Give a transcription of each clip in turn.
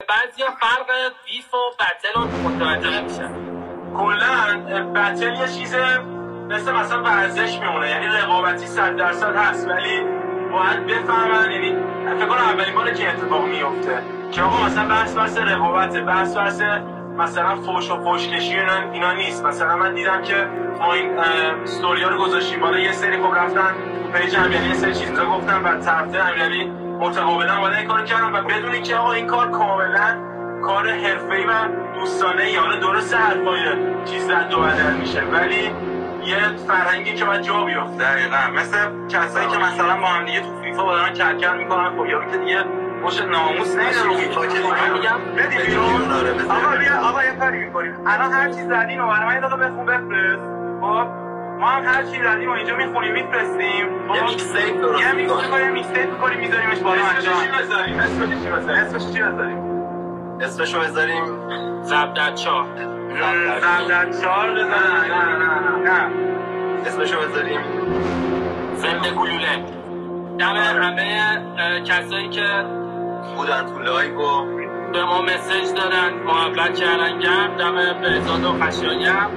بعضیا فرق بیف و بتل رو متوجه نمیشن. کلا بتل یه چیز مثلا ورزش میمونه، یعنی رقابتی 100% هست، ولی باید بفهمن، یعنی فکر کنم اولین باره که اتفاق میفته که آقا مثلا بحث رقابته، بحث مثلا فوش و فوشکشی اینا نیست. مثلا من دیدم که ما این استوریا رو گذاشتیم بالا، یه سری خب رفتن پیج امیرعلی یه سری چیزا گفتن و طرفدار امیرعلی متقابلا اومدن این کارو کردن و بدون اینکه آقا این کار کاملا کار حرفه‌ای و دوستانه یا درسته حرفای چیز رد و بدل میشه، ولی یه فرهنگی که باید جا بیفته. دقیقاً مثل کسایی که مثلا با هم دیگه تو فیفا دارن کلکل میکنن، خب یارو که دیگه مش ناموس نمیره رو فیفا که دیگه میگم بدی بیرون. آقا یه کاری میکنیم الان هر چیز زدین و برای من یه دقیقه بخون بفرست. خب ما هم هر چی زدیم و اینجا میخونیم میفرستیم، یه میکس تیپ درست میکنیم میذاریمش بالا. اسمش چی بذاریم؟ اسمشو بذاریم زبدتچار. زبدتچار نه اسمشو بذاریم ضمن گلوله. دم همه کسایی که بودن تو لایو و به ما مسیج دادن، محبت کردن، گرم دم بهزاد و خشایاری هم،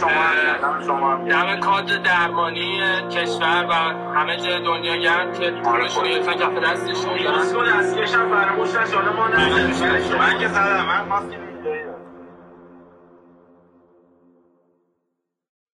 دم کادر درمانی کشور و همه جای دنیا گرم که پولشون گرفتن کف دستشون دارن. دستگیرش هم فراموش نشه. حالا ما من که زدم، من ماسک